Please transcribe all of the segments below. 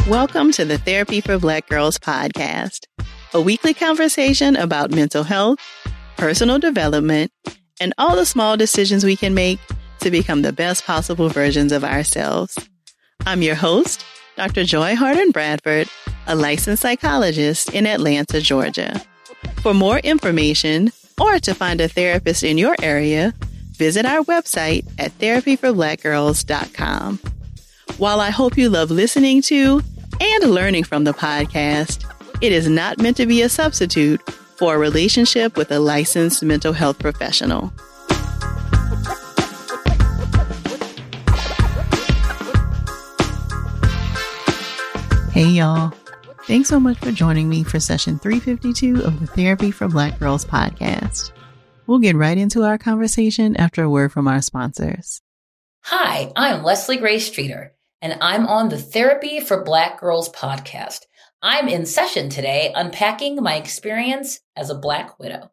Welcome to the Therapy for Black Girls podcast, a weekly conversation about mental health, personal development, and all the small decisions we can make to become the best possible versions of ourselves. I'm your host, Dr. Joy Harden Bradford, a licensed psychologist in Atlanta, Georgia. For more information or to find a therapist in your area, visit our website at therapyforblackgirls.com. While I hope you love listening to and learning from the podcast, it is not meant to be a substitute for a relationship with a licensed mental health professional. Hey y'all. Thanks so much for joining me for session 352 of the Therapy for Black Girls podcast. We'll get right into our conversation after a word from our sponsors. Hi, I'm Leslie Grace Streeter, and I'm on the Therapy for Black Girls podcast. I'm in session today unpacking my experience as a Black widow.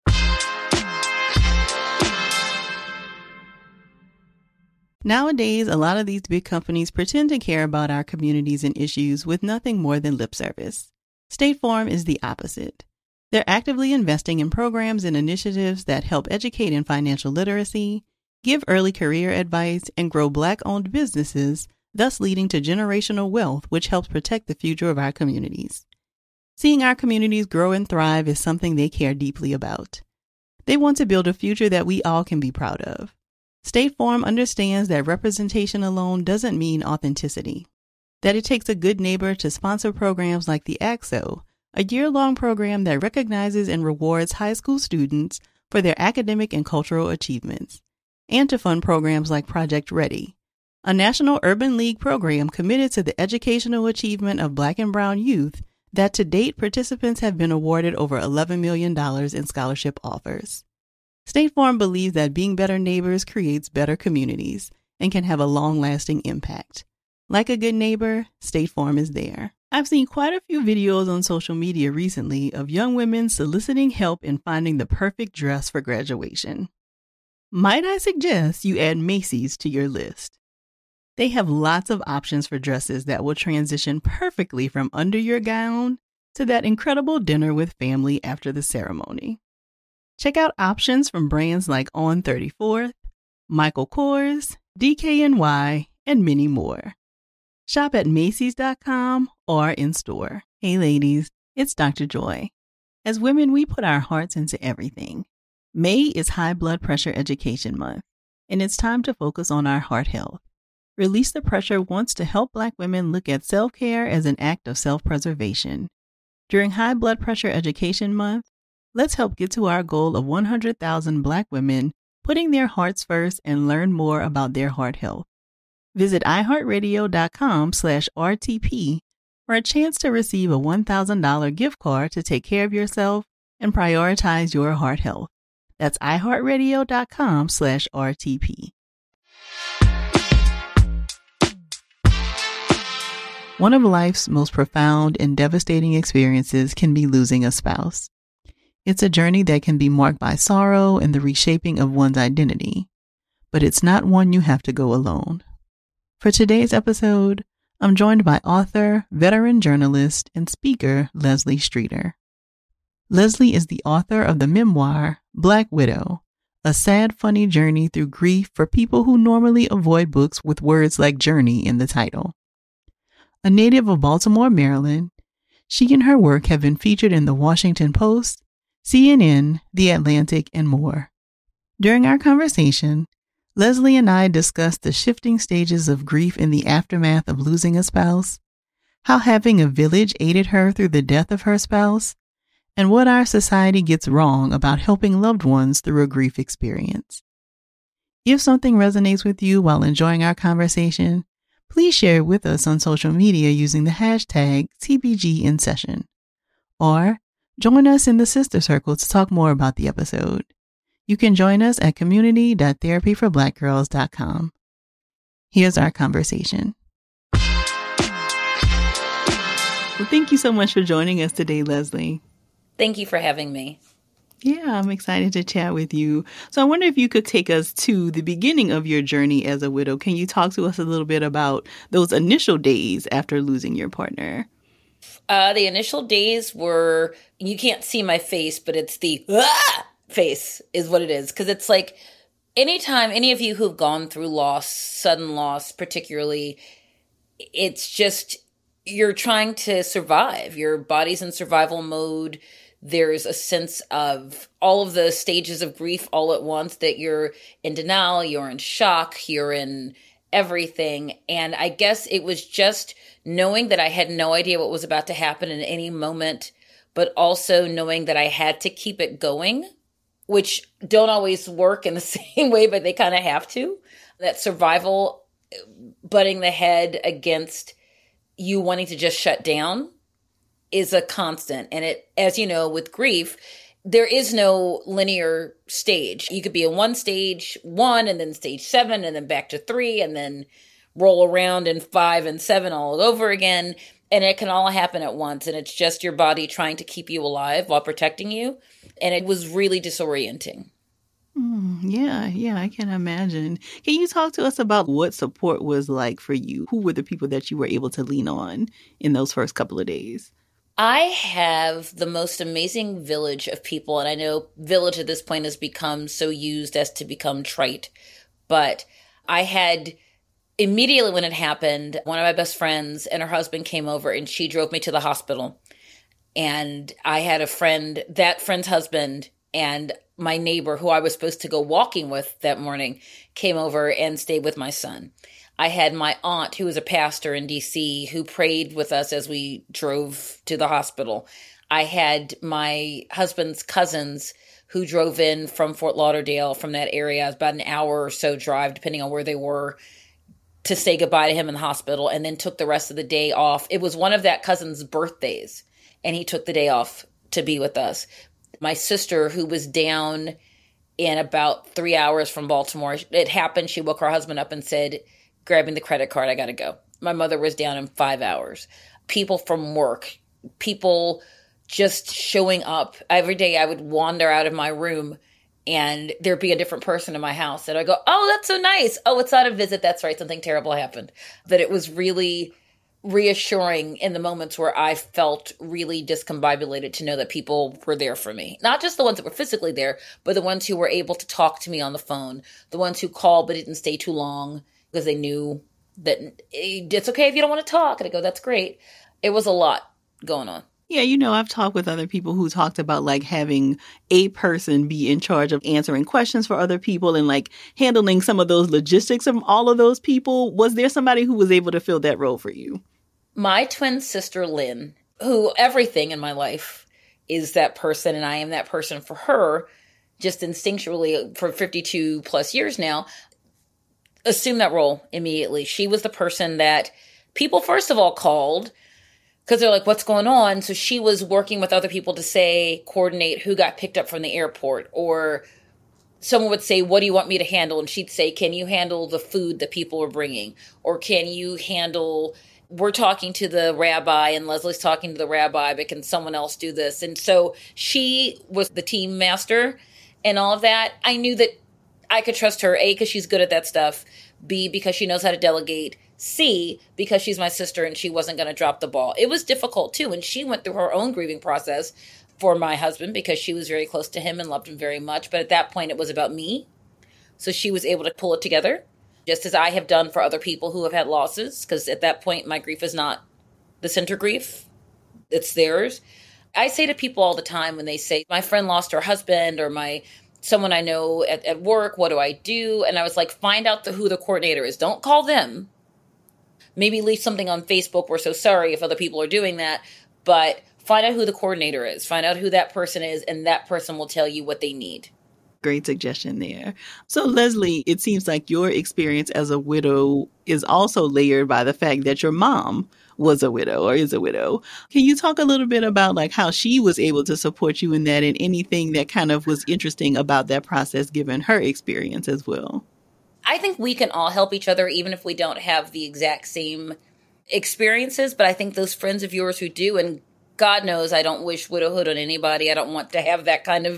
Nowadays, a lot of these big companies pretend to care about our communities and issues with nothing more than lip service. State Farm is the opposite. They're actively investing in programs and initiatives that help educate in financial literacy, give early career advice, and grow Black-owned businesses, thus leading to generational wealth, which helps protect the future of our communities. Seeing our communities grow and thrive is something they care deeply about. They want to build a future that we all can be proud of. State Farm understands that representation alone doesn't mean authenticity, that it takes a good neighbor to sponsor programs like the ACT-SO, a year-long program that recognizes and rewards high school students for their academic and cultural achievements, and to fund programs like Project Ready, a National Urban League program committed to the educational achievement of Black and Brown youth that to date participants have been awarded over $11 million in scholarship offers. State Farm believes that being better neighbors creates better communities and can have a long-lasting impact. Like a good neighbor, State Farm is there. I've seen quite a few videos on social media recently of young women soliciting help in finding the perfect dress for graduation. Might I suggest you add Macy's to your list? They have lots of options for dresses that will transition perfectly from under your gown to that incredible dinner with family after the ceremony. Check out options from brands like On 34th, Michael Kors, DKNY, and many more. Shop at Macy's.com or in store. Hey ladies, it's Dr. Joy. As women, we put our hearts into everything. May is High Blood Pressure Education Month, and it's time to focus on our heart health. Release the Pressure wants to help Black women look at self-care as an act of self-preservation. During High Blood Pressure Education Month, let's help get to our goal of 100,000 Black women putting their hearts first and learn more about their heart health. Visit iHeartRadio.com/RTP for a chance to receive a $1,000 gift card to take care of yourself and prioritize your heart health. That's iHeartRadio.com/RTP. One of life's most profound and devastating experiences can be losing a spouse. It's a journey that can be marked by sorrow and the reshaping of one's identity, but it's not one you have to go alone. For today's episode, I'm joined by author, veteran journalist, and speaker Leslie Streeter. Leslie is the author of the memoir, Black Widow, a sad, funny journey through grief for people who normally avoid books with words like journey in the title. A native of Baltimore, Maryland, she and her work have been featured in the Washington Post, CNN, The Atlantic, and more. During our conversation, Leslie and I discussed the shifting stages of grief in the aftermath of losing a spouse, how having a village aided her through the death of her spouse, and what our society gets wrong about helping loved ones through a grief experience. If something resonates with you while enjoying our conversation, please share it with us on social media using the hashtag TBGInSession. Or join us in the Sister Circle to talk more about the episode. You can join us at community.therapyforblackgirls.com. Here's our conversation. Well, thank you so much for joining us today, Leslie. Thank you for having me. Yeah, I'm excited to chat with you. So I wonder if you could take us to the beginning of your journey as a widow. Can you talk to us a little bit about those initial days after losing your partner? The initial days were, you can't see my face, but it's the face is what it is. Because it's like anytime any of you who've gone through loss, sudden loss particularly, it's just you're trying to survive. Your body's in survival mode. There's a sense of all of the stages of grief all at once, that you're in denial, you're in shock, you're in everything. And I guess it was just knowing that I had no idea what was about to happen in any moment, but also knowing that I had to keep it going, which don't always work in the same way, but they kind of have to. That survival butting the head against you wanting to just shut down is a constant. And it, as you know, with grief, there is no linear stage. You could be in one stage 1 and then stage 7 and then back to 3 and then roll around in 5 and 7 all over again. And it can all happen at once. And it's just your body trying to keep you alive while protecting you. And it was really disorienting. Yeah, I can imagine. Can you talk to us about what support was like for you? Who were the people that you were able to lean on in those first couple of days? I have the most amazing village of people, and I know village at this point has become so used as to become trite, but I had immediately when it happened, one of my best friends and her husband came over and she drove me to the hospital. And I had a friend, that friend's husband, and my neighbor who I was supposed to go walking with that morning came over and stayed with my son. I had my aunt, who was a pastor in DC, who prayed with us as we drove to the hospital. I had my husband's cousins who drove in from Fort Lauderdale, from that area, about an hour or so drive, depending on where they were, to say goodbye to him in the hospital, and then took the rest of the day off. It was one of that cousin's birthdays, and he took the day off to be with us. My sister, who was down in about 3 hours from Baltimore, it happened. She woke her husband up and said, grabbing the credit card, I got to go. My mother was down in 5 hours. People from work, people just showing up. Every day I would wander out of my room and there'd be a different person in my house. And I go, oh, that's so nice. Oh, it's not a visit. That's right. Something terrible happened. That it was really reassuring in the moments where I felt really discombobulated to know that people were there for me. Not just the ones that were physically there, but the ones who were able to talk to me on the phone, the ones who called but didn't stay too long because they knew that it's okay if you don't want to talk. And I go, that's great. It was a lot going on. Yeah, I've talked with other people who talked about like having a person be in charge of answering questions for other people and like handling some of those logistics of all of those people. Was there somebody who was able to fill that role for you? My twin sister, Lynn, who everything in my life is that person, and I am that person for her, just instinctually for 52 plus years now, assumed that role immediately. She was the person that people, first of all, called because they're like, what's going on? So she was working with other people to coordinate who got picked up from the airport, or someone would say, what do you want me to handle? And she'd say, can you handle the food that people are bringing? Or can you handle, we're talking to the rabbi and Leslie's talking to the rabbi, but can someone else do this? And so she was the team master and all of that. I knew that I could trust her, A, because she's good at that stuff, B, because she knows how to delegate, C, because she's my sister and she wasn't going to drop the ball. It was difficult too, and she went through her own grieving process for my husband because she was very close to him and loved him very much. But at that point, it was about me. So she was able to pull it together, just as I have done for other people who have had losses, because at that point, my grief is not the center grief. It's theirs. I say to people all the time when they say, my friend lost her husband, or someone I know at work, what do I do? And I was like, find out who the coordinator is. Don't call them. Maybe leave something on Facebook. We're so sorry if other people are doing that. But find out who the coordinator is. Find out who that person is, and that person will tell you what they need. Great suggestion there. So, Leslie, it seems like your experience as a widow is also layered by the fact that your mom was a widow or is a widow. Can you talk a little bit about like how she was able to support you in that, and anything that kind of was interesting about that process given her experience as well? I think we can all help each other, even if we don't have the exact same experiences. But I think those friends of yours who do, and God knows I don't wish widowhood on anybody. I don't want to have that kind of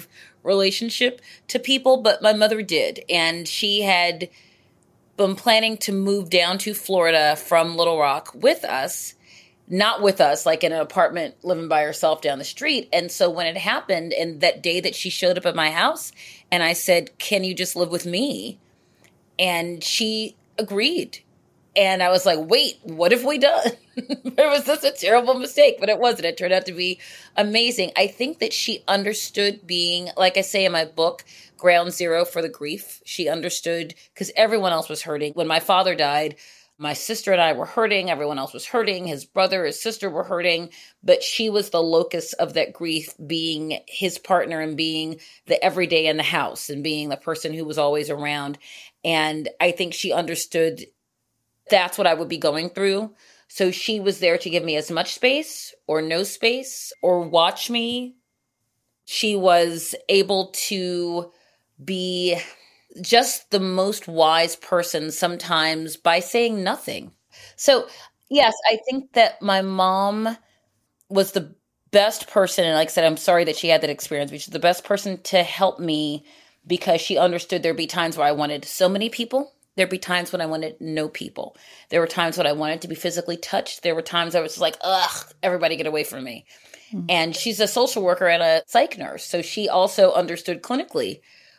relationship to people, but my mother did. And she had been planning to move down to Florida from Little Rock with us, not with us, like in an apartment living by herself down the street. And so when it happened, and that day that she showed up at my house, and I said, can you just live with me? And she agreed. And I was like, wait, what have we done? It was just a terrible mistake, but it wasn't. It turned out to be amazing. I think that she understood being, like I say in my book, ground zero for the grief. She understood because everyone else was hurting. When my father died, my sister and I were hurting. Everyone else was hurting. His brother, his sister were hurting. But she was the locus of that grief, being his partner and being the everyday in the house and being the person who was always around. And I think she understood that's what I would be going through. So she was there to give me as much space or no space or watch me. She was able to be just the most wise person sometimes by saying nothing. So yes, I think that my mom was the best person. And like I said, I'm sorry that she had that experience, which is the best person to help me because she understood there'd be times where I wanted so many people. There'd be times when I wanted no people. There were times when I wanted to be physically touched. There were times I was just like, ugh, everybody get away from me. Mm-hmm. And she's a social worker and a psych nurse. So she also understood clinically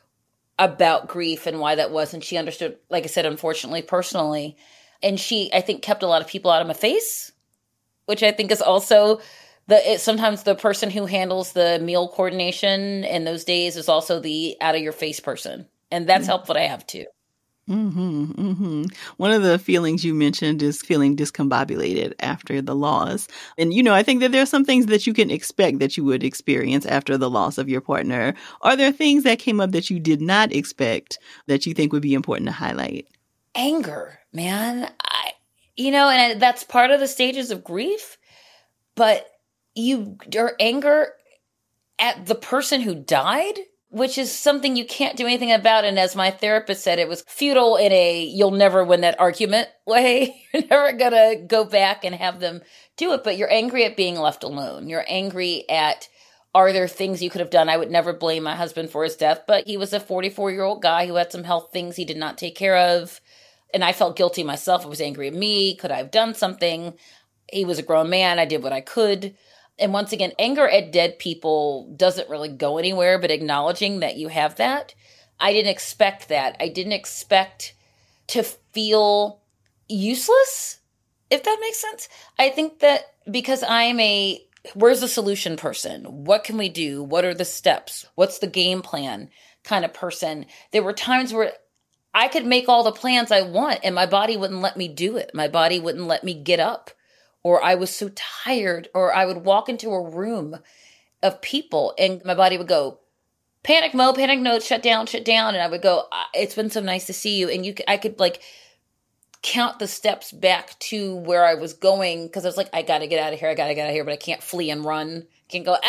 about grief and why that was. And she understood, like I said, unfortunately, personally. And she, I think, kept a lot of people out of my face, which I think is also sometimes the person who handles the meal coordination in those days is also the out of your face person. And that's helpful to have too. Mm-hmm, mm-hmm. One of the feelings you mentioned is feeling discombobulated after the loss. And, I think that there are some things that you can expect that you would experience after the loss of your partner. Are there things that came up that you did not expect that you think would be important to highlight? Anger, man. And that's part of the stages of grief. But your anger at the person who died, which is something you can't do anything about. And as my therapist said, it was futile in a you'll never win that argument way. You're never going to go back and have them do it. But you're angry at being left alone. You're angry at, are there things you could have done? I would never blame my husband for his death, but he was a 44-year-old guy who had some health things he did not take care of. And I felt guilty myself. I was angry at me. Could I have done something? He was a grown man. I did what I could. And once again, anger at dead people doesn't really go anywhere, but acknowledging that you have that. I didn't expect that. I didn't expect to feel useless, if that makes sense. I think that because I'm where's the solution person? What can we do? What are the steps? What's the game plan kind of person? There were times where I could make all the plans I want and my body wouldn't let me do it. My body wouldn't let me get up. Or I was so tired, or I would walk into a room of people and my body would go, panic mode, shut down. And I would go, it's been so nice to see you. And I could like count the steps back to where I was going. Cause I was like, I got to get out of here. But I can't flee and run. Can't go,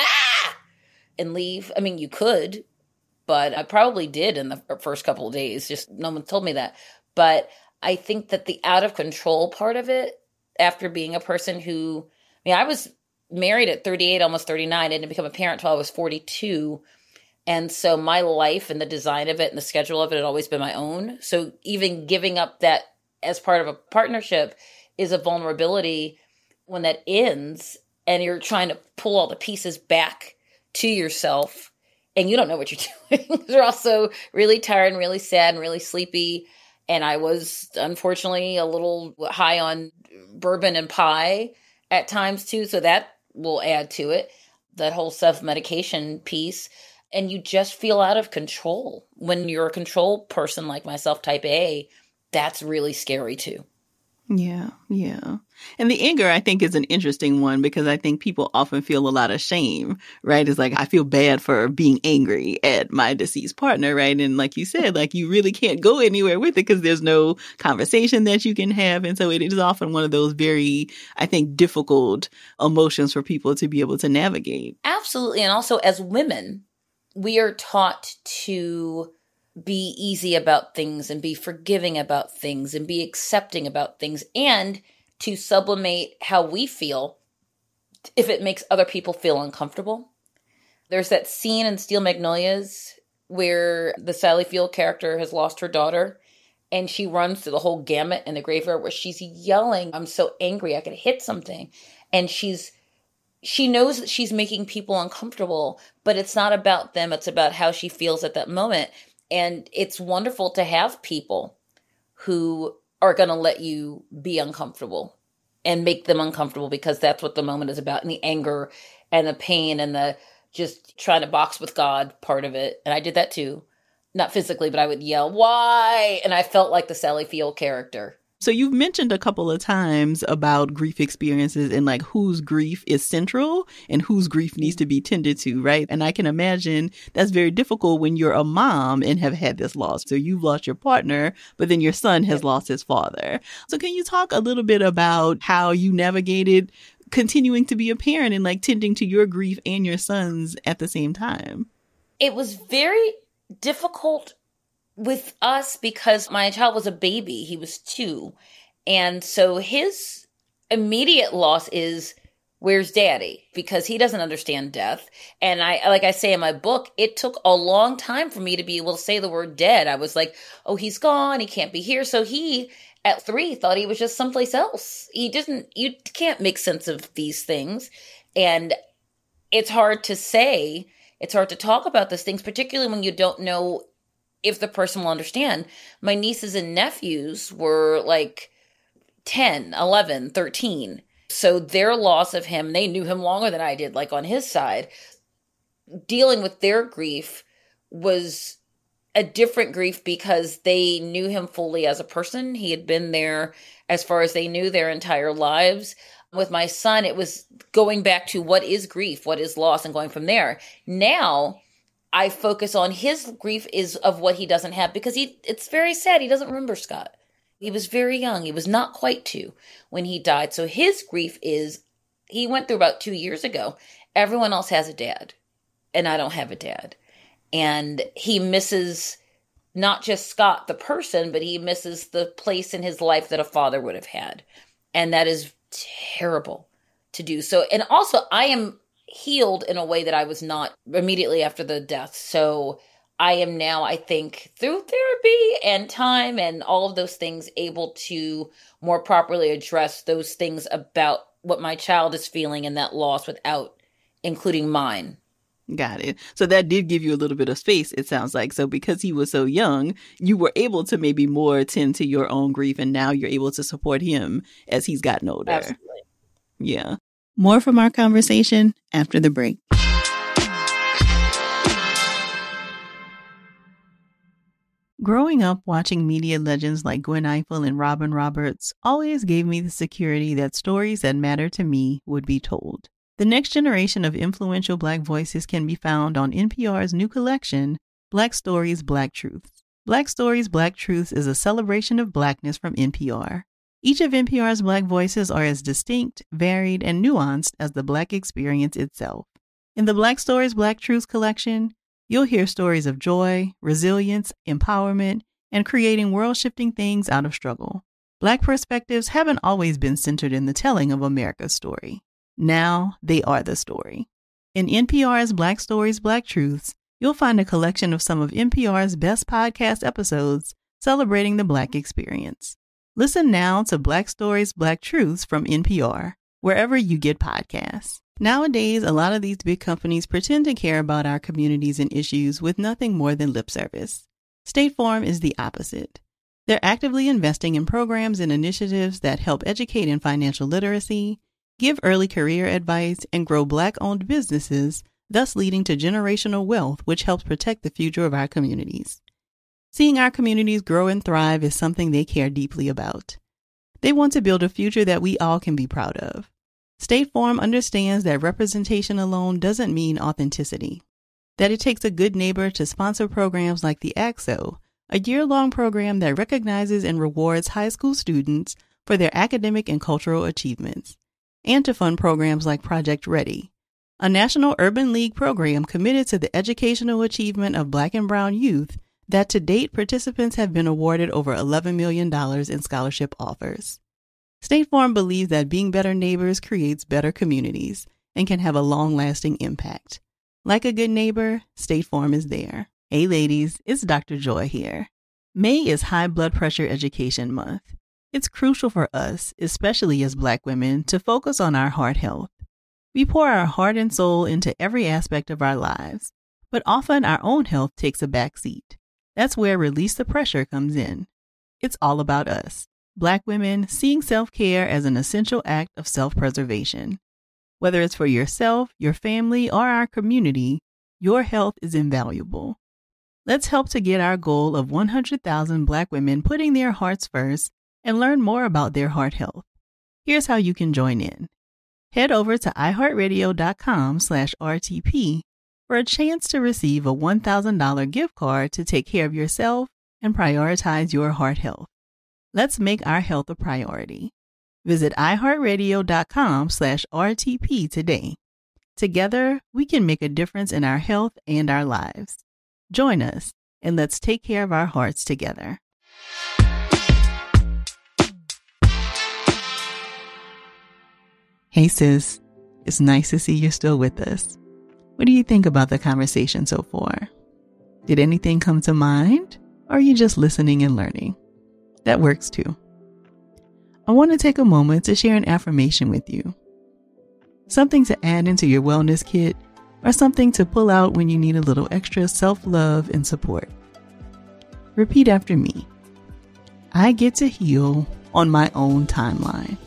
and leave. I mean, you could, but I probably did in the first couple of days. Just no one told me that. But I think that the out of control part of it, after being a person who, I was married at 38, almost 39. I didn't become a parent until I was 42. And so my life and the design of it and the schedule of it had always been my own. So even giving up that as part of a partnership is a vulnerability when that ends and you're trying to pull all the pieces back to yourself and you don't know what you're doing. You're also really tired and really sad and really sleepy. And I was unfortunately a little high on bourbon and pie at times too. So that will add to it, that whole self-medication piece. And you just feel out of control. When you're a control person like myself, type A, that's really scary too. Yeah. And the anger, I think, is an interesting one because I think people often feel a lot of shame, right? It's like, I feel bad for being angry at my deceased partner, right? And like you said, like you really can't go anywhere with it because there's no conversation that you can have. And so it is often one of those very, I think, difficult emotions for people to be able to navigate. Absolutely. And also as women, we are taught to be easy about things and be forgiving about things and be accepting about things and to sublimate how we feel if it makes other people feel uncomfortable. There's that scene in Steel Magnolias where the Sally Field character has lost her daughter and she runs through the whole gamut in the graveyard where she's yelling, "I'm so angry, I could hit something." And she knows that she's making people uncomfortable, but it's not about them. It's about how she feels at that moment. And it's wonderful to have people who are going to let you be uncomfortable and make them uncomfortable, because that's what the moment is about. And the anger and the pain and the just trying to box with God part of it. And I did that too. Not physically, but I would yell, "Why?" And I felt like the Sally Field character. So you've mentioned a couple of times about grief experiences and like whose grief is central and whose grief needs to be tended to, right? And I can imagine that's very difficult when you're a mom and have had this loss. So you've lost your partner, but then your son has lost his father. So can you talk a little bit about how you navigated continuing to be a parent and like tending to your grief and your son's at the same time? It was very difficult with us because my child was a baby. He was 2. And so his immediate loss is, where's daddy? Because he doesn't understand death. And like I say in my book, it took a long time for me to be able to say the word dead. I was like, oh, he's gone. He can't be here. So he, at 3, thought he was just someplace else. You can't make sense of these things. And it's hard to say, it's hard to talk about these things, particularly when you don't know if the person will understand. My nieces and nephews were like 10, 11, 13. So their loss of him, they knew him longer than I did, like on his side. Dealing with their grief was a different grief because they knew him fully as a person. He had been there as far as they knew their entire lives. With my son, it was going back to what is grief, what is loss, and going from there. Now, I focus on his grief is of what he doesn't have, because it's very sad. He doesn't remember Scott. He was very young. He was not quite 2 when he died. So his grief is, he went through about 2 years ago. Everyone else has a dad, and I don't have a dad. And he misses not just Scott, the person, but he misses the place in his life that a father would have had. And that is terrible to do. So, and also I am healed in a way that I was not immediately after the death. So I am now, I think, through therapy and time and all of those things, able to more properly address those things about what my child is feeling and that loss without including mine. Got it. So that did give you a little bit of space, it sounds like. So because he was so young, you were able to maybe more tend to your own grief, and now you're able to support him as he's gotten older. Absolutely. Yeah. More from our conversation after the break. Growing up watching media legends like Gwen Ifill and Robin Roberts always gave me the security that stories that matter to me would be told. The next generation of influential Black voices can be found on NPR's new collection, Black Stories, Black Truths. Black Stories, Black Truths is a celebration of Blackness from NPR. Each of NPR's Black voices are as distinct, varied, and nuanced as the Black experience itself. In the Black Stories, Black Truths collection, you'll hear stories of joy, resilience, empowerment, and creating world-shifting things out of struggle. Black perspectives haven't always been centered in the telling of America's story. Now they are the story. In NPR's Black Stories, Black Truths, you'll find a collection of some of NPR's best podcast episodes celebrating the Black experience. Listen now to Black Stories, Black Truths from NPR, wherever you get podcasts. Nowadays, a lot of these big companies pretend to care about our communities and issues with nothing more than lip service. State Farm is the opposite. They're actively investing in programs and initiatives that help educate in financial literacy, give early career advice, and grow Black-owned businesses, thus leading to generational wealth, which helps protect the future of our communities. Seeing our communities grow and thrive is something they care deeply about. They want to build a future that we all can be proud of. State Farm understands that representation alone doesn't mean authenticity, that it takes a good neighbor to sponsor programs like the ACT-SO, a year-long program that recognizes and rewards high school students for their academic and cultural achievements, and to fund programs like Project Ready, a national urban league program committed to the educational achievement of Black and Brown youth that to date participants have been awarded over $11 million in scholarship offers. State Farm believes that being better neighbors creates better communities and can have a long-lasting impact. Like a good neighbor, State Farm is there. Hey ladies, it's Dr. Joy here. May is High Blood Pressure Education Month. It's crucial for us, especially as Black women, to focus on our heart health. We pour our heart and soul into every aspect of our lives, but often our own health takes a back seat. That's where Release the Pressure comes in. It's all about us, Black women, seeing self-care as an essential act of self-preservation. Whether it's for yourself, your family, or our community, your health is invaluable. Let's help to get our goal of 100,000 Black women putting their hearts first and learn more about their heart health. Here's how you can join in. Head over to iHeartRadio.com/RTP for a chance to receive a $1,000 gift card to take care of yourself and prioritize your heart health. Let's make our health a priority. Visit iHeartRadio.com/RTP today. Together, we can make a difference in our health and our lives. Join us, and let's take care of our hearts together. Hey sis, it's nice to see you're still with us. What do you think about the conversation so far? Did anything come to mind? Or are you just listening and learning? That works too. I want to take a moment to share an affirmation with you. Something to add into your wellness kit, or something to pull out when you need a little extra self-love and support. Repeat after me. I get to heal on my own timeline.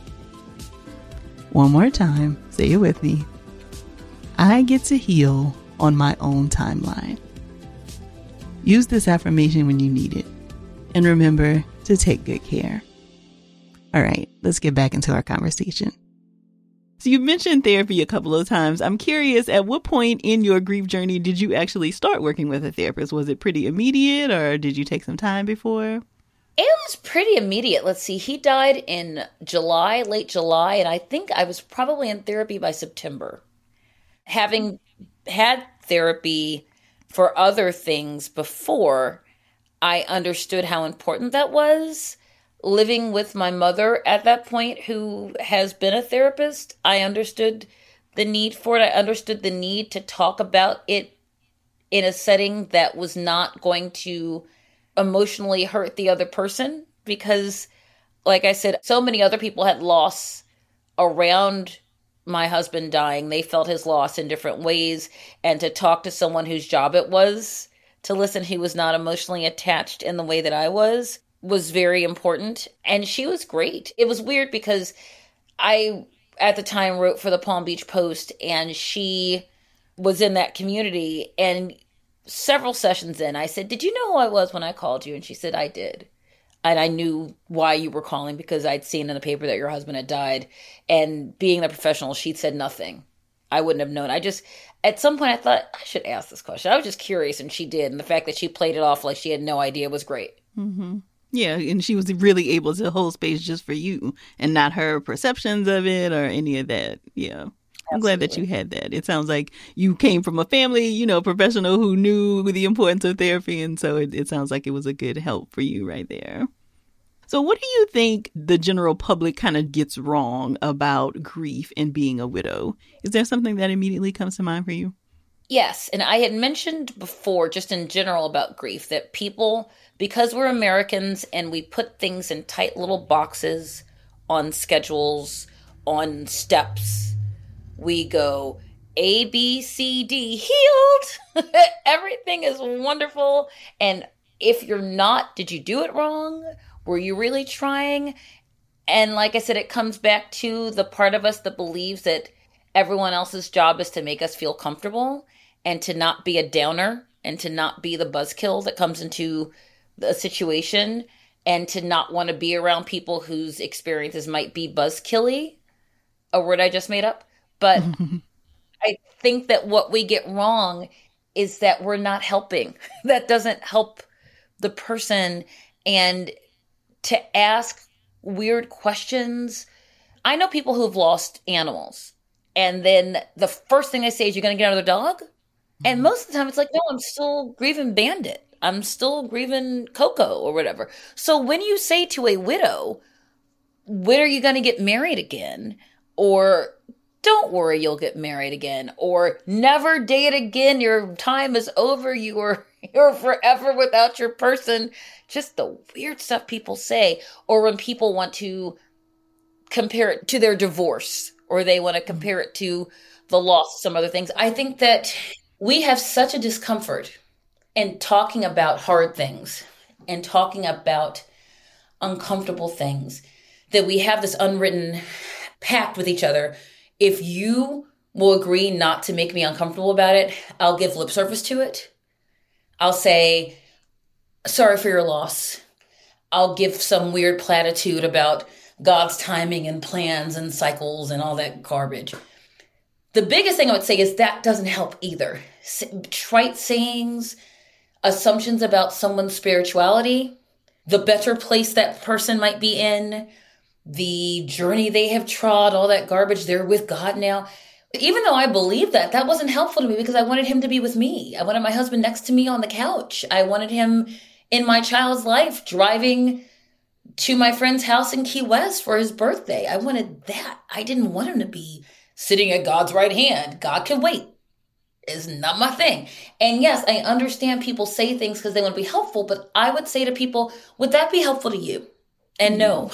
One more time, say it with me. I get to heal on my own timeline. Use this affirmation when you need it. And remember to take good care. All right, let's get back into our conversation. So you mentioned therapy a couple of times. I'm curious, at what point in your grief journey did you actually start working with a therapist? Was it pretty immediate, or did you take some time before? It was pretty immediate. Let's see. He died in July, late July, and I think I was probably in therapy by September. Having had therapy for other things before, I understood how important that was. Living with my mother at that point, who has been a therapist, I understood the need for it. I understood the need to talk about it in a setting that was not going to emotionally hurt the other person, because, like I said, so many other people had loss around my husband dying. They felt his loss in different ways, and to talk to someone whose job it was to listen, who was not emotionally attached in the way that I was very important. And she was great. It was weird because I, at the time, wrote for the Palm Beach Post, and she was in that community. And several sessions in, I said, "Did you know who I was when I called you?" And she said, "I did. And I knew why you were calling, because I'd seen in the paper that your husband had died." And being the professional, she'd said nothing. I wouldn't have known. At some point, I thought, I should ask this question. I was just curious, and she did. And the fact that she played it off like she had no idea was great. Mm-hmm. Yeah, and she was really able to hold space just for you and not her perceptions of it or any of that. Yeah. I'm glad that you had that. It sounds like you came from a family, professional who knew the importance of therapy. And so it sounds like it was a good help for you right there. So what do you think the general public kind of gets wrong about grief and being a widow? Is there something that immediately comes to mind for you? Yes. And I had mentioned before, just in general about grief, that people, because we're Americans and we put things in tight little boxes, on schedules, on steps, we go A, B, C, D, healed. Everything is wonderful. And if you're not, did you do it wrong? Were you really trying? And like I said, it comes back to the part of us that believes that everyone else's job is to make us feel comfortable and to not be a downer and to not be the buzzkill that comes into a situation, and to not want to be around people whose experiences might be buzzkilly, a word I just made up. But I think that what we get wrong is that we're not helping. That doesn't help the person. And to ask weird questions. I know people who've lost animals, and then the first thing they say is, "You're going to get another dog?" And most of the time it's like, "No, I'm still grieving Bandit. I'm still grieving Coco," or whatever. So when you say to a widow, "When are you going to get married again?" Or don't worry, you'll get married again, or never date again. Your time is over. You're forever without your person. Just the weird stuff people say. Or when people want to compare it to their divorce, or they want to compare it to the loss, some other things. I think that we have such a discomfort in talking about hard things and talking about uncomfortable things that we have this unwritten pact with each other. If you will agree not to make me uncomfortable about it, I'll give lip service to it. I'll say, sorry for your loss. I'll give some weird platitude about God's timing and plans and cycles and all that garbage. The biggest thing I would say is that doesn't help either. Trite sayings, assumptions about someone's spirituality, the better place that person might be in, the journey they have trod, all that garbage, they're with God now. Even though I believe that, that wasn't helpful to me because I wanted him to be with me. I wanted my husband next to me on the couch. I wanted him in my child's life, driving to my friend's house in Key West for his birthday. I wanted that. I didn't want him to be sitting at God's right hand. God can wait. Is not my thing. And yes, I understand people say things because they want to be helpful, but I would say to people, would that be helpful to you? And no,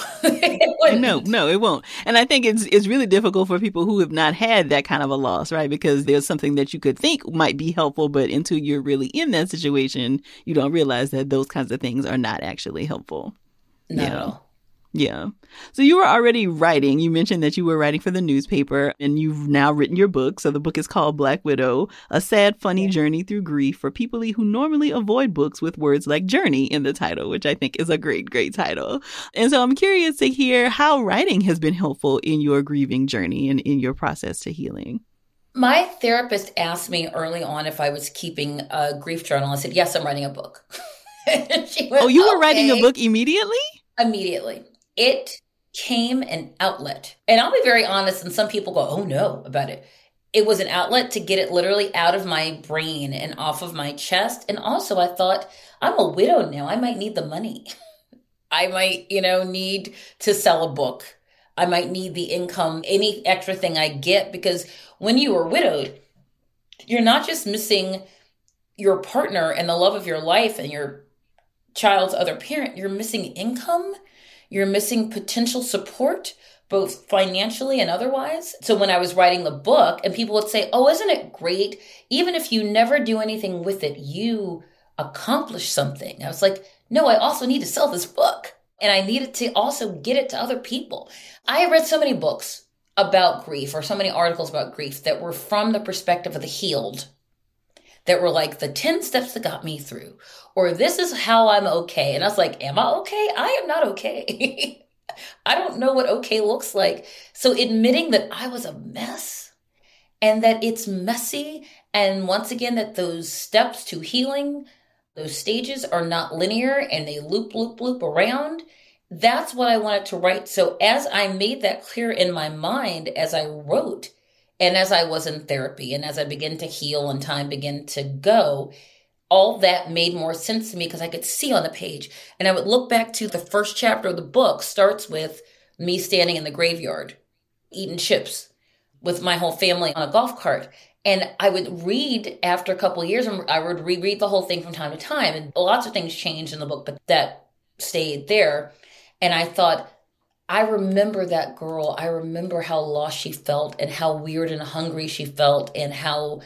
no, it won't. And I think it's really difficult for people who have not had that kind of a loss, right? Because there's something that you could think might be helpful, but until you're really in that situation, you don't realize that those kinds of things are not actually helpful. Not at all. Yeah. So you were already writing. You mentioned that you were writing for the newspaper, and you've now written your book. So the book is called Black Widow, a sad, funny journey through grief for people who normally avoid books with words like journey in the title, which I think is a great, great title. And so I'm curious to hear how writing has been helpful in your grieving journey and in your process to healing. My therapist asked me early on if I was keeping a grief journal. I said, yes, I'm writing a book. She went, you were writing a book immediately? Immediately. It came an outlet. And I'll be very honest, and some people go, oh no, about it. It was an outlet to get it literally out of my brain and off of my chest. And also I thought, I'm a widow now. I might need the money. I might, need to sell a book. I might need the income, any extra thing I get, because when you are widowed, you're not just missing your partner and the love of your life and your child's other parent, you're missing income. You're missing potential support, both financially and otherwise. So when I was writing the book and people would say, oh, isn't it great? Even if you never do anything with it, you accomplish something. I was like, no, I also need to sell this book. And I needed to also get it to other people. I read so many books about grief, or so many articles about grief that were from the perspective of the healed, that were like the 10 steps that got me through, or this is how I'm okay. And I was like, am I okay? I am not okay. I don't know what okay looks like. So admitting that I was a mess and that it's messy. And once again, that those steps to healing, those stages are not linear and they loop, loop, loop around. That's what I wanted to write. So as I made that clear in my mind, as I wrote, and as I was in therapy and as I began to heal and time began to go, all that made more sense to me because I could see on the page. And I would look back to the first chapter of the book starts with me standing in the graveyard, eating chips with my whole family on a golf cart. And I would read after a couple of years, and I would reread the whole thing from time to time. And lots of things changed in the book, but that stayed there. And I thought, I remember that girl. I remember how lost she felt and how weird and hungry she felt and how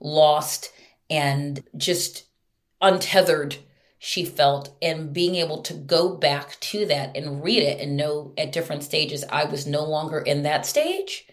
lost and just untethered she felt. And being able to go back to that and read it and know at different stages I was no longer in that stage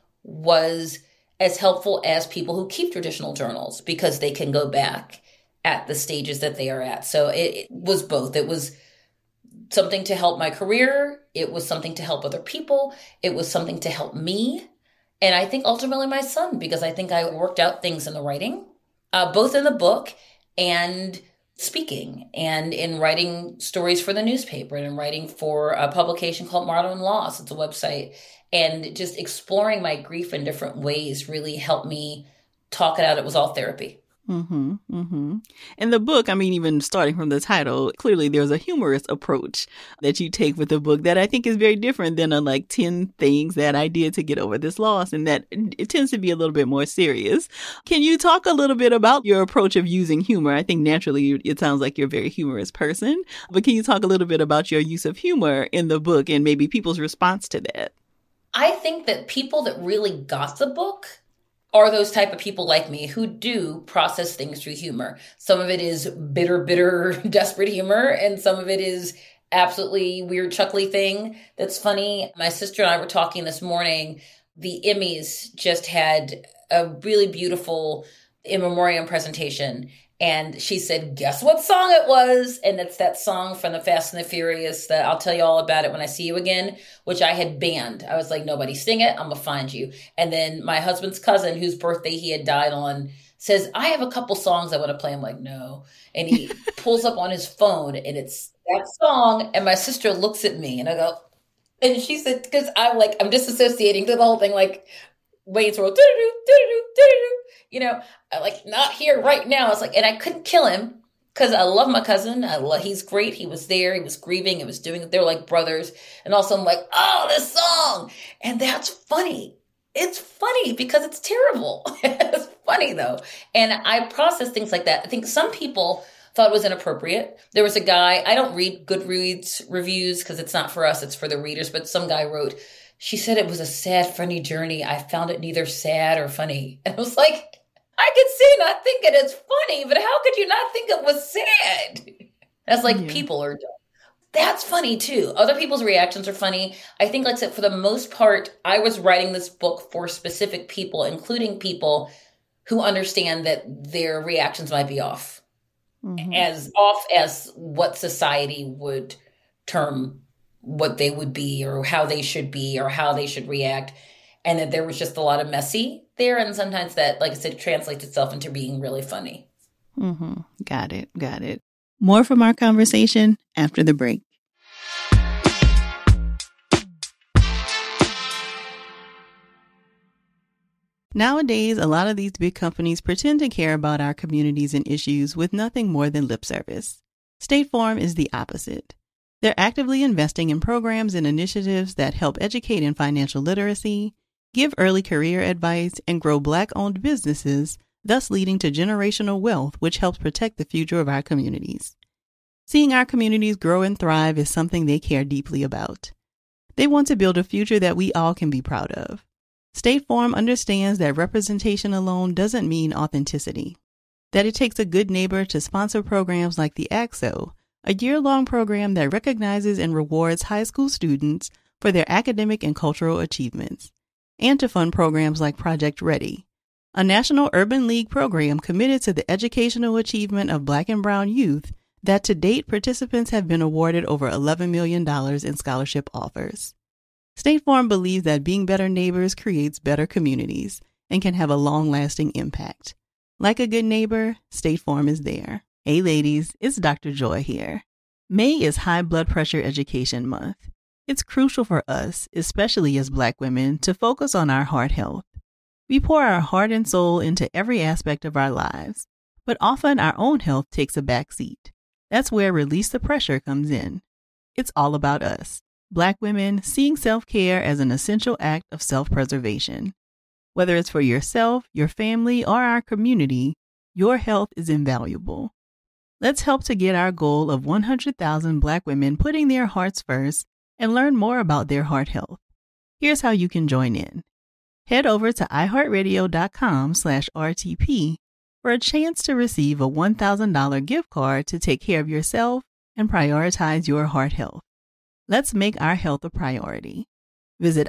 was as helpful as people who keep traditional journals, because they can go back at the stages that they are at. So it was both. It was something to help my career. It was something to help other people. It was something to help me. And I think ultimately my son, because I think I worked out things in the writing, both in the book and speaking, and in writing stories for the newspaper, and in writing for a publication called Modern Loss. It's a website. And just exploring my grief in different ways really helped me talk it out. It was all therapy. Mm-hmm, mm-hmm. And the book, I mean, even starting from the title, clearly there's a humorous approach that you take with the book that I think is very different than 10 things that I did to get over this loss. And that it tends to be a little bit more serious. Can you talk a little bit about your approach of using humor? I think naturally it sounds like you're a very humorous person, but can you talk a little bit about your use of humor in the book and maybe people's response to that? I think that people that really got the book are those type of people like me who do process things through humor. Some of it is bitter, desperate humor, and some of it is absolutely weird, chuckly thing that's funny. My sister and I were talking this morning. The Emmys just had a really beautiful in memoriam presentation. And she said, guess what song it was? And it's that song from the Fast and the Furious that I'll tell you all about it when I see you again, which I had banned. I was like, nobody sing it. I'm going to find you. And then my husband's cousin, whose birthday he had died on, says, I have a couple songs I want to play. I'm like, no. And he pulls up on his phone and it's that song. And my sister looks at me and I go, and she said, because I'm disassociating to the whole thing, like Wayne's World, you know, like not here right now. It's like, and I couldn't kill him because I love my cousin. He's great. He was there. He was grieving. He was doing it. They're like brothers. And also I'm like, oh, this song. And that's funny. It's funny because it's terrible. It's funny though. And I process things like that. I think some people thought it was inappropriate. There was a guy, I don't read Goodreads reviews because it's not for us, it's for the readers, but some guy wrote, she said it was a sad, funny journey. I found it neither sad or funny. And I was like, I could see not thinking it's funny, but how could you not think it was sad? That's like, people are dumb. That's funny too. Other people's reactions are funny. I think, like I said, for the most part, I was writing this book for specific people, including people who understand that their reactions might be off. Mm-hmm. As off as what society would term what they would be or how they should be or how they should react. And that there was just a lot of messy there. And sometimes that, like I said, translates itself into being really funny. Mm-hmm. Got it. More from our conversation after the break. Nowadays, a lot of these big companies pretend to care about our communities and issues with nothing more than lip service. State Farm is the opposite. They're actively investing in programs and initiatives that help educate in financial literacy, give early career advice, and grow Black-owned businesses, thus leading to generational wealth, which helps protect the future of our communities. Seeing our communities grow and thrive is something they care deeply about. They want to build a future that we all can be proud of. State Farm understands that representation alone doesn't mean authenticity, that it takes a good neighbor to sponsor programs like the ACT-SO, a year-long program that recognizes and rewards high school students for their academic and cultural achievements, and to fund programs like Project Ready, a national urban league program committed to the educational achievement of Black and Brown youth that to date participants have been awarded over $11 million in scholarship offers. State Farm believes that being better neighbors creates better communities and can have a long-lasting impact. Like a good neighbor, State Farm is there. Hey ladies, it's Dr. Joy here. May is High Blood Pressure Education Month. It's crucial for us, especially as Black women, to focus on our heart health. We pour our heart and soul into every aspect of our lives, but often our own health takes a back seat. That's where Release the Pressure comes in. It's all about us, Black women, seeing self-care as an essential act of self-preservation. Whether it's for yourself, your family, or our community, your health is invaluable. Let's help to get our goal of 100,000 Black women putting their hearts first and learn more about their heart health. Here's how you can join in. Head over to iHeartRadio.com/RTP for a chance to receive a $1,000 gift card to take care of yourself and prioritize your heart health. Let's make our health a priority. Visit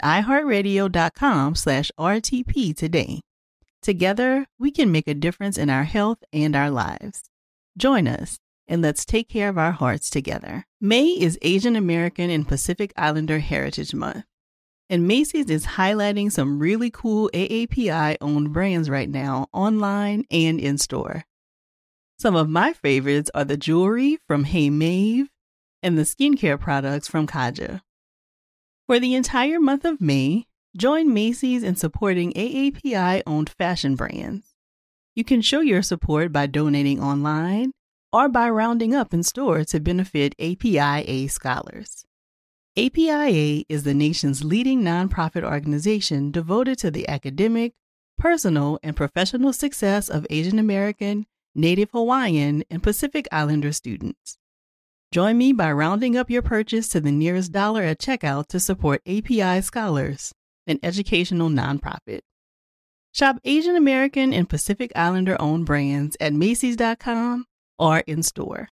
iHeartRadio.com/RTP today. Together, we can make a difference in our health and our lives. Join us, and let's take care of our hearts together. May is Asian American and Pacific Islander Heritage Month, and Macy's is highlighting some really cool AAPI-owned brands right now, online and in-store. Some of my favorites are the jewelry from Hey Maeve and the skincare products from Kaja. For the entire month of May, join Macy's in supporting AAPI-owned fashion brands. You can show your support by donating online or by rounding up in store to benefit APIA scholars. APIA is the nation's leading nonprofit organization devoted to the academic, personal, and professional success of Asian American, Native Hawaiian, and Pacific Islander students. Join me by rounding up your purchase to the nearest dollar at checkout to support API Scholars, an educational nonprofit. Shop Asian American and Pacific Islander owned brands at Macy's.com or in store.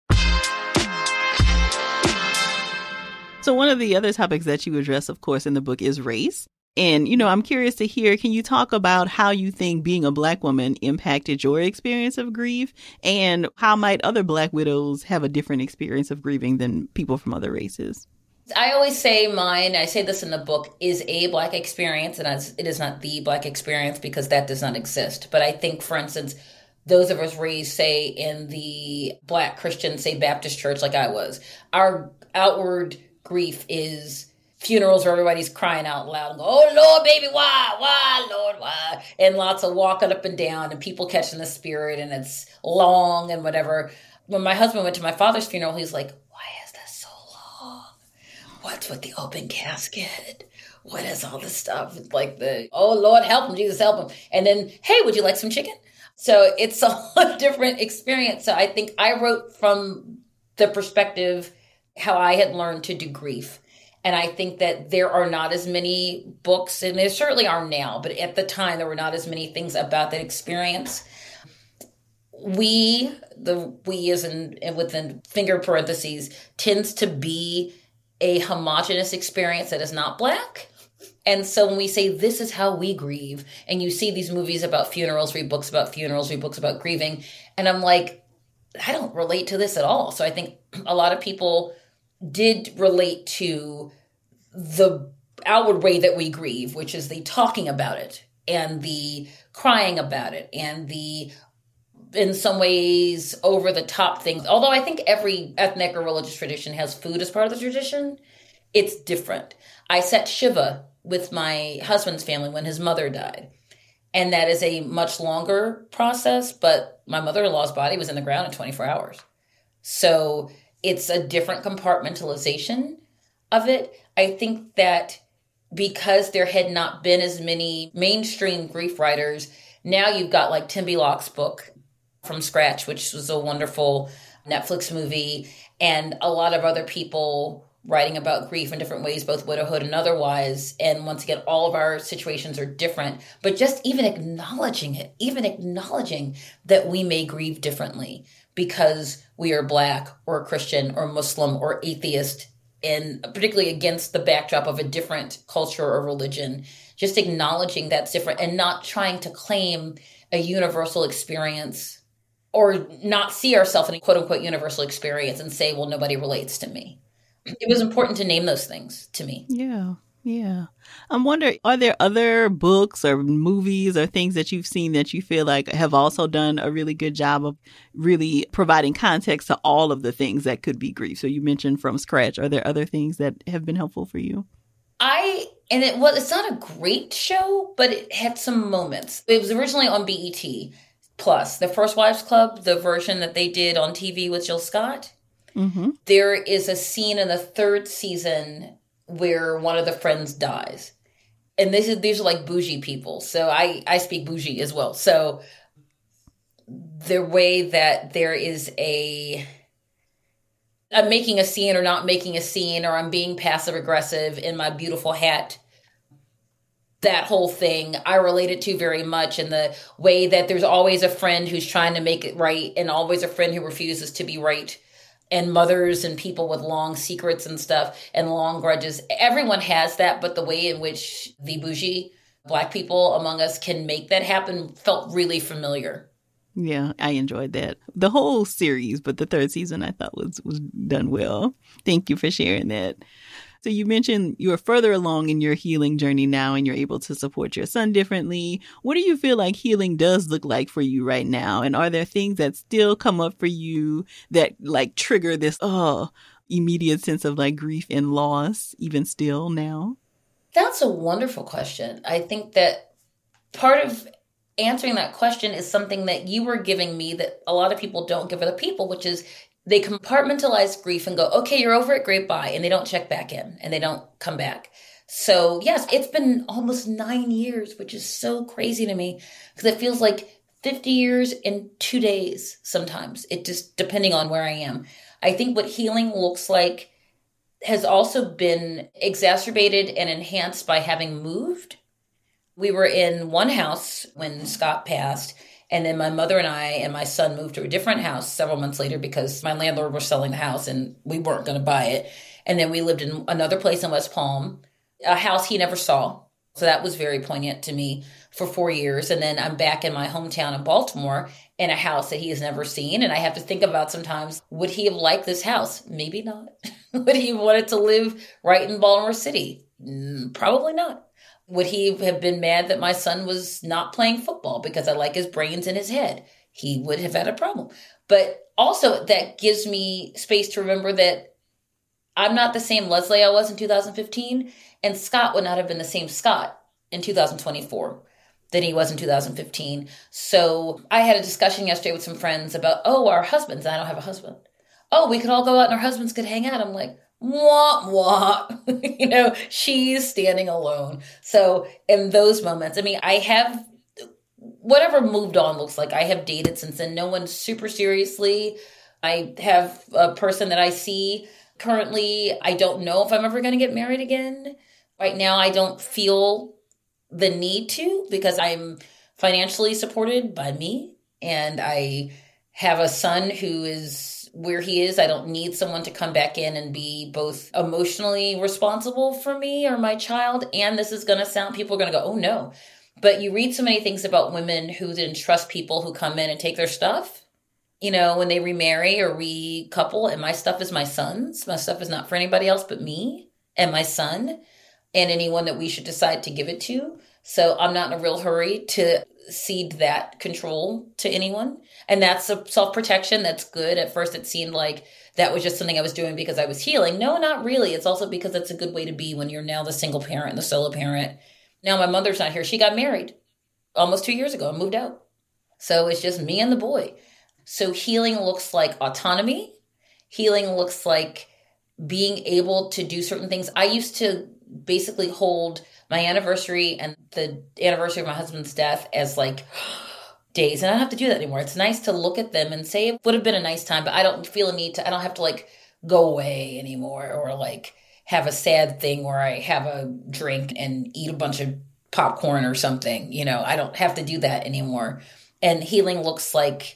So one of the other topics that you address, of course, in the book is race. And, I'm curious to hear, can you talk about how you think being a Black woman impacted your experience of grief, and how might other Black widows have a different experience of grieving than people from other races? I always say mine, I say this in the book, is a Black experience, and it is not the Black experience because that does not exist. But I think, for instance, those of us raised, say, in the Black Christian, say, Baptist church like I was, our outward grief is funerals where everybody's crying out loud and go, "Oh, Lord, baby, why, Lord, why?" And lots of walking up and down and people catching the spirit, and it's long and whatever. When my husband went to my father's funeral, he's like, "Why is this so long? What's with the open casket? What is all this stuff?" Like "Oh, Lord, help him, Jesus, help him." And then, "Hey, would you like some chicken?" So it's a different experience. So I think I wrote from the perspective how I had learned to do grief. And I think that there are not as many books, and there certainly are now, but at the time there were not as many things about that experience. We as in within finger parentheses, tends to be a homogenous experience that is not Black. And so when we say this is how we grieve, and you see these movies about funerals, read books about funerals, read books about grieving, and I'm like, I don't relate to this at all. So I think a lot of people did relate to the outward way that we grieve, which is the talking about it and the crying about it and the, in some ways, over the top things. Although I think every ethnic or religious tradition has food as part of the tradition, it's different. I sat Shiva with my husband's family when his mother died. And that is a much longer process, but my mother-in-law's body was in the ground in 24 hours. So it's a different compartmentalization of it. I think that because there had not been as many mainstream grief writers, now you've got like Tim Belloch's book, From Scratch, which was a wonderful Netflix movie, and a lot of other people writing about grief in different ways, both widowhood and otherwise. And once again, all of our situations are different, but just even acknowledging it, even acknowledging that we may grieve differently because we are Black or Christian or Muslim or atheist, and particularly against the backdrop of a different culture or religion, just acknowledging that's different and not trying to claim a universal experience or not see ourselves in a quote unquote universal experience and say, well, nobody relates to me. It was important to name those things to me. Yeah. Yeah. I'm wondering, are there other books or movies or things that you've seen that you feel like have also done a really good job of really providing context to all of the things that could be grief? So you mentioned From Scratch. Are there other things that have been helpful for you? It's not a great show, but it had some moments. It was originally on BET Plus, the First Wives Club, the version that they did on TV with Jill Scott. Mm-hmm. There is a scene in the third season where one of the friends dies. And these are like bougie people. So I speak bougie as well. So the way that there is I'm making a scene or not making a scene, or I'm being passive aggressive in my beautiful hat, that whole thing I related to very much, in the way that there's always a friend who's trying to make it right and always a friend who refuses to be right. And mothers and people with long secrets and stuff and long grudges. Everyone has that, but the way in which the bougie Black people among us can make that happen felt really familiar. Yeah, I enjoyed that. The whole series, but the third season I thought was done well. Thank you for sharing that. So you mentioned you are further along in your healing journey now and you're able to support your son differently. What do you feel like healing does look like for you right now? And are there things that still come up for you that like trigger this immediate sense of like grief and loss even still now? That's a wonderful question. I think that part of answering that question is something that you were giving me that a lot of people don't give other people, which is they compartmentalize grief and go, okay, you're over it, great, bye. And they don't check back in and they don't come back. So yes, it's been almost 9 years, which is so crazy to me because it feels like 50 years in 2 days sometimes. It just, depending on where I am. I think what healing looks like has also been exacerbated and enhanced by having moved. We were in one house when Scott passed, and then my mother and I and my son moved to a different house several months later because my landlord was selling the house and we weren't going to buy it. And then we lived in another place in West Palm, a house he never saw. So that was very poignant to me for 4 years. And then I'm back in my hometown in Baltimore in a house that he has never seen. And I have to think about sometimes, would he have liked this house? Maybe not. Would he have wanted to live right in Baltimore City? Probably not. Would he have been mad that my son was not playing football because I like his brains in his head? He would have had a problem. But also that gives me space to remember that I'm not the same Leslie I was in 2015, and Scott would not have been the same Scott in 2024 than he was in 2015. So I had a discussion yesterday with some friends about, our husbands. I don't have a husband. We could all go out and our husbands could hang out. I'm like, wah, wah. She's standing alone. So in those moments, I have, whatever moved on looks like, I have dated since then. No one super seriously. I have a person that I see currently. I don't know if I'm ever going to get married again. Right now, I don't feel the need to because I'm financially supported by me. And I have a son who is where he is. I don't need someone to come back in and be both emotionally responsible for me or my child. And this is going to sound, people are going to go, oh no. But you read so many things about women who didn't trust people who come in and take their stuff, when they remarry or recouple, and my stuff is my son's. My stuff is not for anybody else but me and my son and anyone that we should decide to give it to. So I'm not in a real hurry to cede that control to anyone. And that's a self-protection. That's good. At first, it seemed like that was just something I was doing because I was healing. No, not really. It's also because it's a good way to be when you're now the single parent and the solo parent. Now my mother's not here. She got married almost 2 years ago and moved out. So it's just me and the boy. So healing looks like autonomy. Healing looks like being able to do certain things. I used to basically hold my anniversary and the anniversary of my husband's death as like days. And I don't have to do that anymore. It's nice to look at them and say it would have been a nice time, but I don't feel a need to, I don't have to like go away anymore or like have a sad thing where I have a drink and eat a bunch of popcorn or something. I don't have to do that anymore. And healing looks like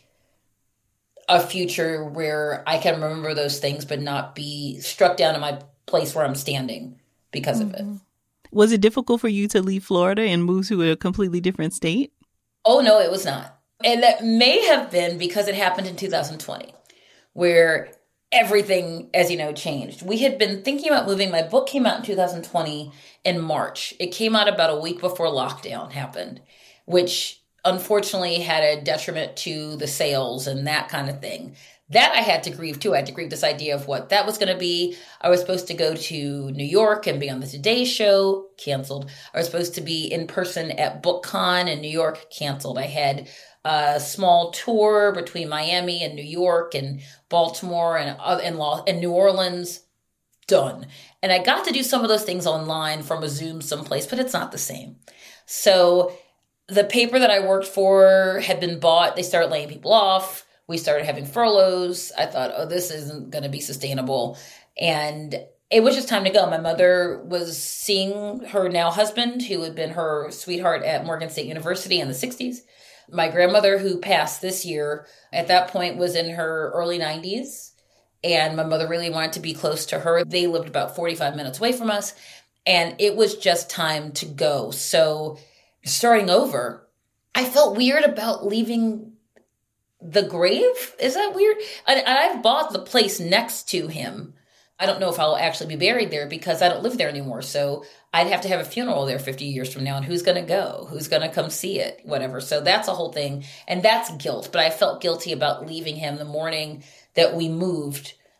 a future where I can remember those things, but not be struck down in my place where I'm standing because of it. Was it difficult for you to leave Florida and move to a completely different state? Oh, no, it was not. And that may have been because it happened in 2020, where everything, as you know, changed. We had been thinking about moving. My book came out in 2020 in March. It came out about a week before lockdown happened, which unfortunately had a detriment to the sales and that kind of thing. That I had to grieve too. I had to grieve this idea of what that was going to be. I was supposed to go to New York and be on the Today Show, canceled. I was supposed to be in person at BookCon in New York, canceled. I had a small tour between Miami and New York and Baltimore and New Orleans, done. And I got to do some of those things online from a Zoom someplace, but it's not the same. So the paper that I worked for had been bought. They started laying people off. We started having furloughs. I thought, this isn't going to be sustainable. And it was just time to go. My mother was seeing her now husband, who had been her sweetheart at Morgan State University in the 60s. My grandmother, who passed this year, at that point was in her early 90s. And my mother really wanted to be close to her. They lived about 45 minutes away from us. And it was just time to go. So starting over, I felt weird about leaving the grave. Is that weird? And I've bought the place next to him. I don't know if I'll actually be buried there because I don't live there anymore. So I'd have to have a funeral there 50 years from now. And who's going to go? Who's going to come see it? Whatever. So that's a whole thing. And that's guilt. But I felt guilty about leaving him the morning that we moved.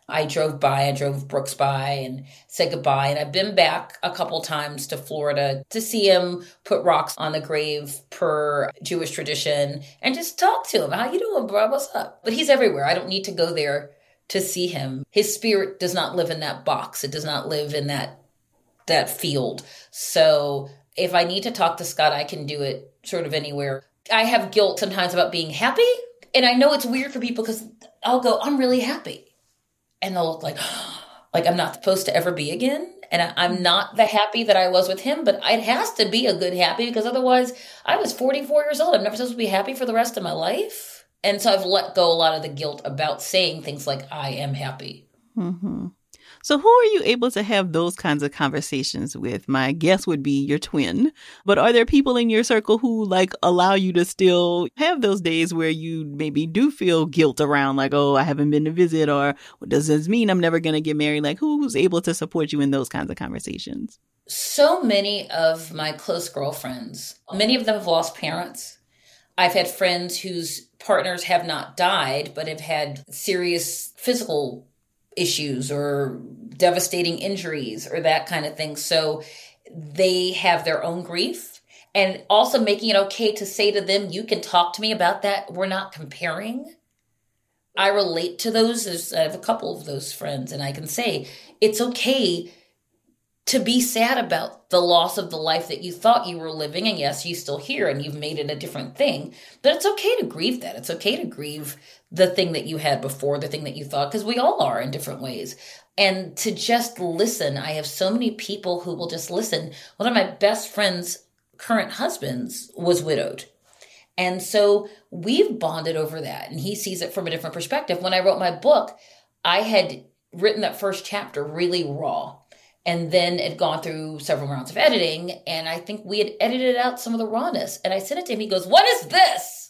I drove Brooks by and said goodbye. And I've been back a couple times to Florida to see him, put rocks on the grave per Jewish tradition, and just talk to him. How you doing, bro? What's up? But he's everywhere. I don't need to go there to see him. His spirit does not live in that box. It does not live in that field. So if I need to talk to Scott, I can do it sort of anywhere. I have guilt sometimes about being happy. And I know it's weird for people because I'll go, I'm really happy. And they'll look like I'm not supposed to ever be again. And I'm not the happy that I was with him, but it has to be a good happy because otherwise I was 44 years old. I'm never supposed to be happy for the rest of my life. And so I've let go a lot of the guilt about saying things like, I am happy. Mm-hmm. So who are you able to have those kinds of conversations with? My guess would be your twin. But are there people in your circle who allow you to still have those days where you maybe do feel guilt around oh, I haven't been to visit, or what does this mean? I'm never going to get married. Who's able to support you in those kinds of conversations? So many of my close girlfriends, many of them have lost parents. I've had friends whose partners have not died, but have had serious physical issues or devastating injuries or that kind of thing. So they have their own grief, and also making it okay to say to them, you can talk to me about that. We're not comparing. I relate to those. I have a couple of those friends, and I can say it's okay to be sad about the loss of the life that you thought you were living. And yes, you're still here and you've made it a different thing, but it's okay to grieve that. It's okay to grieve the thing that you had before, the thing that you thought, because we all are in different ways. And to just listen. I have so many people who will just listen. One of my best friend's current husbands was widowed. And so we've bonded over that, and he sees it from a different perspective. When I wrote my book, I had written that first chapter really raw. And then it gone through several rounds of editing. And I think we had edited out some of the rawness. And I sent it to him. He goes, what is this?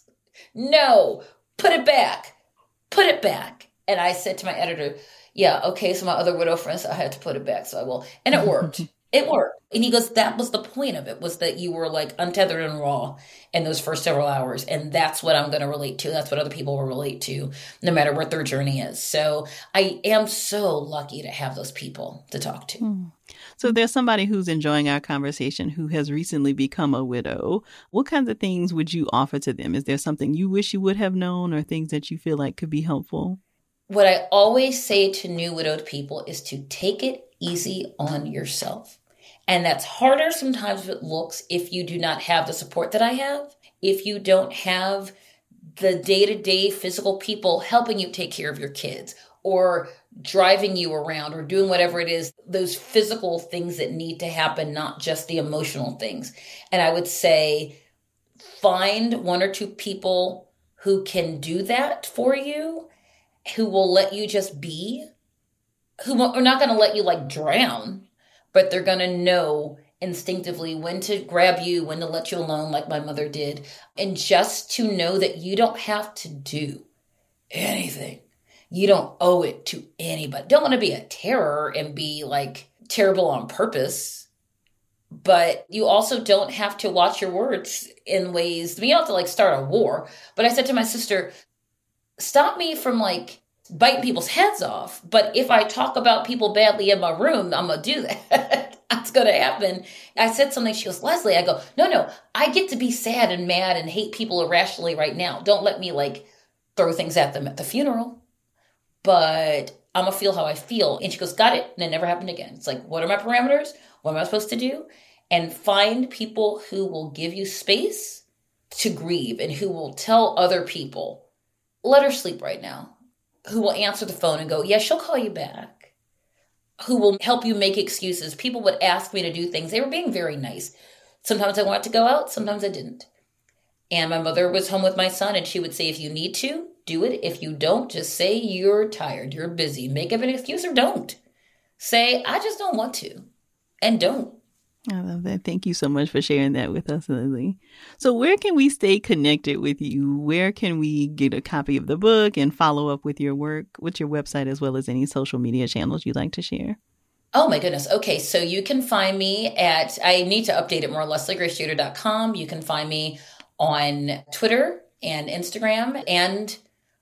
No, put it back. Put it back. And I said to my editor, yeah, okay, so my other widow friends, I had to put it back. So I will. And it worked. It worked. And he goes, that was the point of it, was that you were untethered and raw in those first several hours. And that's what I'm going to relate to. That's what other people will relate to, no matter what their journey is. So I am so lucky to have those people to talk to. So if there's somebody who's enjoying our conversation who has recently become a widow, what kinds of things would you offer to them? Is there something you wish you would have known, or things that you feel like could be helpful? What I always say to new widowed people is to take it easy on yourself. And that's harder sometimes than it looks if you do not have the support that I have, if you don't have the day-to-day physical people helping you take care of your kids or driving you around or doing whatever it is, those physical things that need to happen, not just the emotional things. And I would say find one or two people who can do that for you, who will let you just be, who are not going to let you drown, but they're going to know instinctively when to grab you, when to let you alone, like my mother did. And just to know that you don't have to do anything. You don't owe it to anybody. Don't want to be a terror and be terrible on purpose. But you also don't have to watch your words in ways. You don't have to start a war. But I said to my sister, stop me from biting people's heads off. But if I talk about people badly in my room, I'm going to do that. That's going to happen. I said something. She goes, Leslie, I go, no, I get to be sad and mad and hate people irrationally right now. Don't let me throw things at them at the funeral. But I'm going to feel how I feel. And she goes, got it. And it never happened again. It's what are my parameters? What am I supposed to do? And find people who will give you space to grieve and who will tell other people, let her sleep right now, who will answer the phone and go, yeah, she'll call you back, who will help you make excuses. People would ask me to do things. They were being very nice. Sometimes I wanted to go out. Sometimes I didn't. And my mother was home with my son, and she would say, if you need to, do it. If you don't, just say you're tired, you're busy. Make up an excuse or don't. Say, I just don't want to, and don't. I love that. Thank you so much for sharing that with us, Lily. So where can we stay connected with you? Where can we get a copy of the book and follow up with your work? What's your website, as well as any social media channels you'd like to share? Oh my goodness. Okay. So you can find me I need to update it more, LeslieGraceJader.com. You can find me on Twitter and Instagram and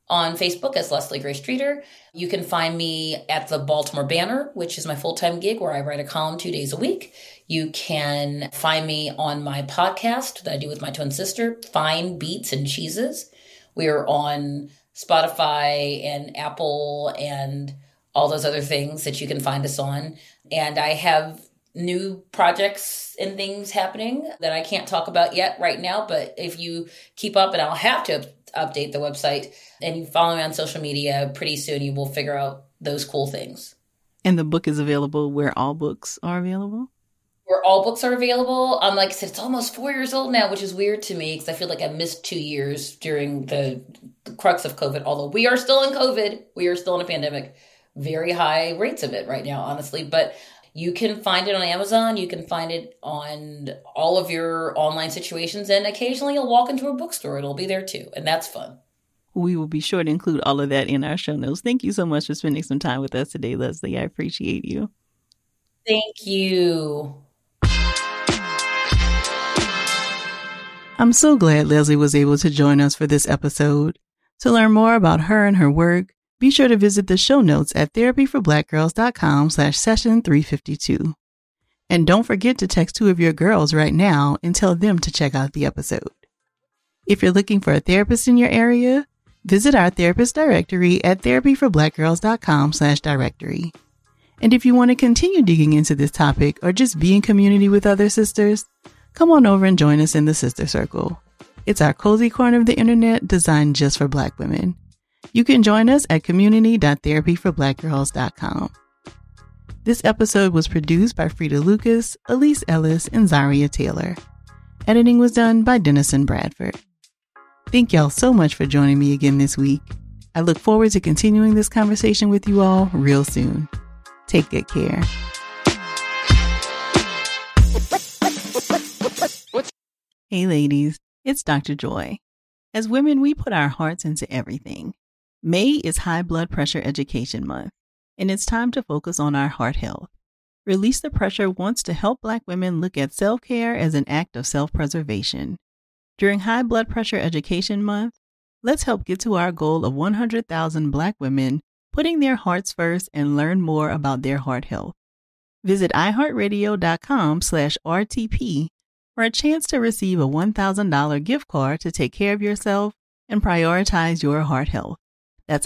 on Facebook as Leslie Grace Streeter. You can find me at the Baltimore Banner, which is my full-time gig where I write a column 2 days a week. You can find me on my podcast that I do with my twin sister, Fine Beats and Cheeses. We're on Spotify and Apple and all those other things that you can find us on. And I have new projects and things happening that I can't talk about yet right now, but if you keep up, and I'll have to update the website, and you follow me on social media, pretty soon you will figure out those cool things. And the book is available where all books are available? Where all books are available. Like I said, it's almost 4 years old now, which is weird to me because I feel like I missed 2 years during the crux of COVID, although we are still in COVID. We are still in a pandemic. Very high rates of it right now, honestly. But you can find it on Amazon. You can find it on all of your online situations. And occasionally you'll walk into a bookstore. It'll be there too. And that's fun. We will be sure to include all of that in our show notes. Thank you so much for spending some time with us today, Leslie. I appreciate you. Thank you. I'm so glad Leslie was able to join us for this episode. To learn more about her and her work, be sure to visit the show notes at therapyforblackgirls.com/session352. And don't forget to text 2 of your girls right now and tell them to check out the episode. If you're looking for a therapist in your area, visit our therapist directory at therapyforblackgirls.com/directory. And if you want to continue digging into this topic or just be in community with other sisters, come on over and join us in the Sister Circle. It's our cozy corner of the internet designed just for Black women. You can join us at community.therapyforblackgirls.com. This episode was produced by Frida Lucas, Elise Ellis, and Zaria Taylor. Editing was done by Dennison Bradford. Thank y'all so much for joining me again this week. I look forward to continuing this conversation with you all real soon. Take good care. Hey ladies, it's Dr. Joy. As women, we put our hearts into everything. May is High Blood Pressure Education Month, and it's time to focus on our heart health. Release the Pressure wants to help Black women look at self-care as an act of self-preservation. During High Blood Pressure Education Month, let's help get to our goal of 100,000 Black women putting their hearts first and learn more about their heart health. Visit iHeartRadio.com/RTP for a chance to receive a $1,000 gift card to take care of yourself and prioritize your heart health. That's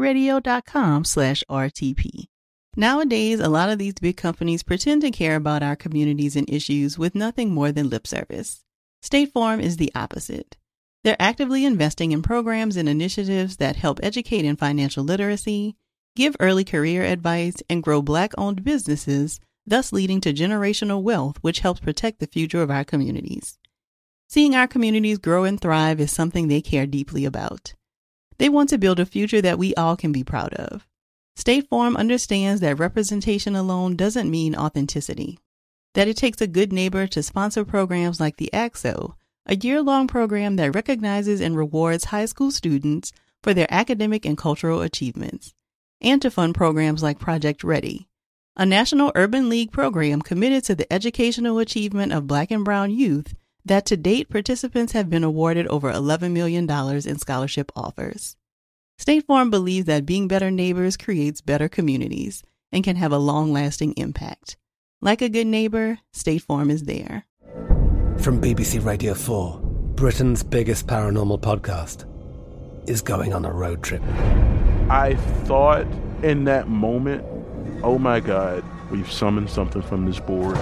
iHeartRadio.com/RTP. Nowadays, a lot of these big companies pretend to care about our communities and issues with nothing more than lip service. State Farm is the opposite. They're actively investing in programs and initiatives that help educate in financial literacy, give early career advice, and grow Black-owned businesses, thus leading to generational wealth, which helps protect the future of our communities. Seeing our communities grow and thrive is something they care deeply about. They want to build a future that we all can be proud of. State Farm understands that representation alone doesn't mean authenticity, that it takes a good neighbor to sponsor programs like the ACT-SO, a year-long program that recognizes and rewards high school students for their academic and cultural achievements, and to fund programs like Project Ready, a National Urban League program committed to the educational achievement of Black and Brown youth that to date participants have been awarded over $11 million in scholarship offers. State Farm believes that being better neighbors creates better communities and can have a long-lasting impact. Like a good neighbor, State Farm is there. From BBC Radio 4, Britain's biggest paranormal podcast is going on a road trip. I thought in that moment, oh my God, we've summoned something from this board.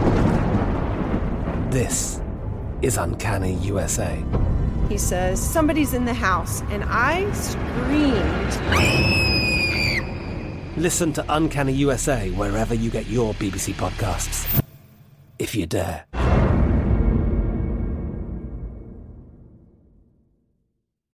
This is Uncanny USA. He says, somebody's in the house, and I screamed. Listen to Uncanny USA wherever you get your BBC podcasts, if you dare.